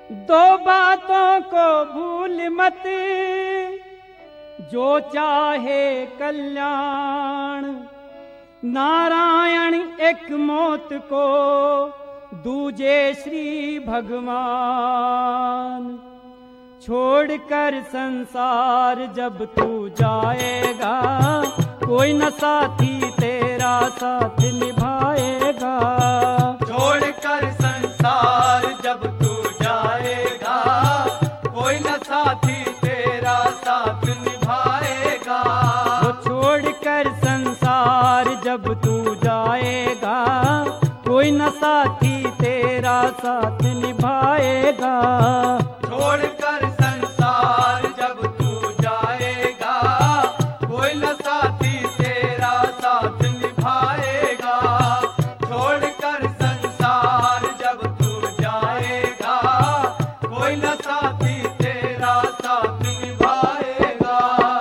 दो बातों को भूल मत, जो चाहे कल्याण। नारायण एक मौत को, दूजे श्री भगवान। छोड़कर संसार जब तू जाएगा, कोई न साथी तेरा साथ निभाएगा। छोड़कर संसार जब तू जाएगा, कोई न साथी तेरा साथ निभाएगा। वो छोड़कर संसार जब तू जाएगा, कोई न साथी तेरा साथ निभाएगा। छोड़कर संसार जब तू जाएगा, कोई न साथी तेरा साथ निभाएगा। छोड़कर संसार जब तू जाएगा, कोई न साथी तेरा साथ निभाएगा।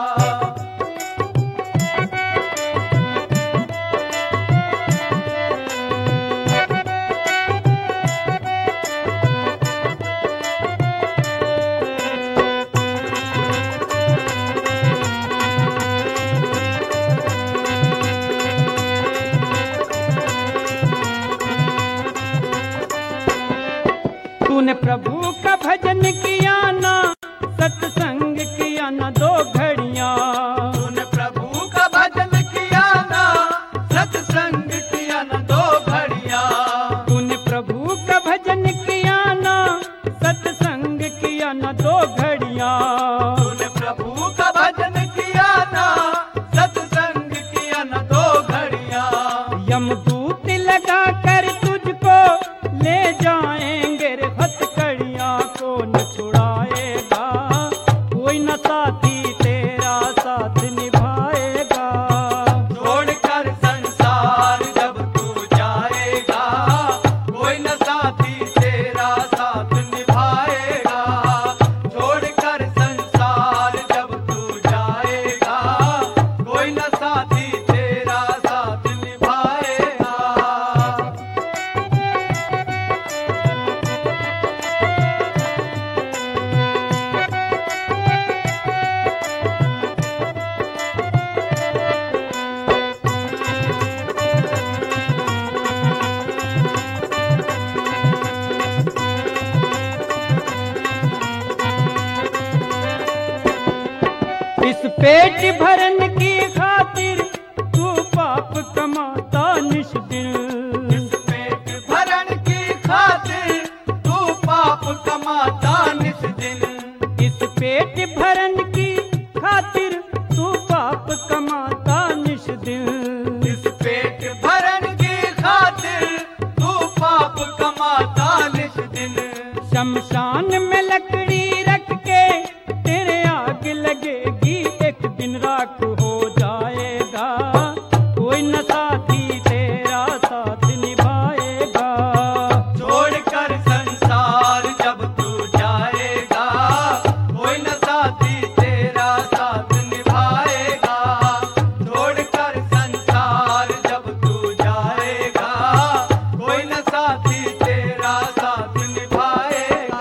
तूने प्रभु का भजन किया ना, सत्संग किया ना दो घड़ियां। तूने प्रभु का भजन किया ना, सत्संग किया ना दो घड़ियां। तूने प्रभु का भजन किया ना, सत्संग किया ना दो घड़ियां। तूने प्रभु का भजन किया ना, सत्संग किया ना दो घड़ियां। यमदूत लगा कर तुझको ले जाएंगे रे हथकड़ियां। को न छुड़ाएगा, कोई न साथी तेरा साथ निभाएगा। छोड़कर संसार जब तू जाएगा, कोई न साथी तेरा साथ निभाएगा। छोड़कर संसार जब तू जाएगा, कोई न साथी तेरा साथ निभाएगा। इस पेट भरन की खातिर तू पाप कमाता निश दिन। इस पेट भरण की खातिर तू पाप कमाता निस दिन। इस पेट भरन की खातिर तू पाप कमाता निश दिन। इस पेट भरण की खातिर तू पाप कमाता निस दिन। शमशान में लकड़ी रख के तेरे आग लगेगी, एक दिन राख हो जाएगा। कोई न साथी तेरा साथ निभाएगा। छोड़कर संसार जब तू जाएगा, कोई न साथी तेरा साथ निभाएगा। छोड़कर संसार जब तू जाएगा, कोई न साथी तेरा साथ निभाएगा।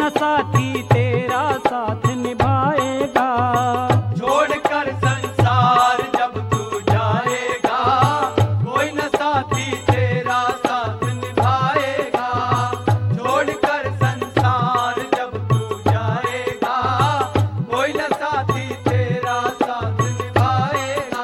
न साथी तेरा साथ निभाएगा। छोड़कर संसार जब तू जाएगा, कोई न साथी तेरा साथ निभाएगा। छोड़कर संसार जब तू जाएगा, कोई न साथी तेरा साथ निभाएगा।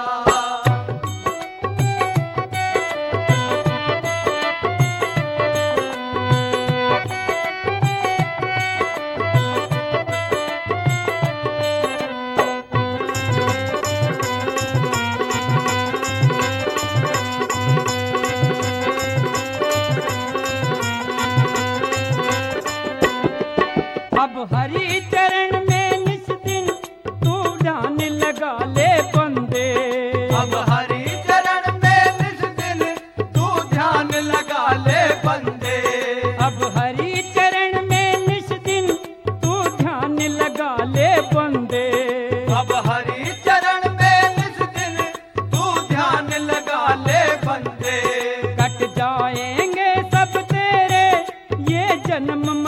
अब हरि चरण में निस दिन तू ध्यान लगा ले बंदे। अब हरि चरण में निस दिन तू ध्यान लगा ले बंदे। अब हरि चरण में निस दिन तू ध्यान लगा ले बंदे। अब हरि चरण में निस दिन तू ध्यान लगा ले बंदे। कट जाएंगे सब तेरे ये जन्म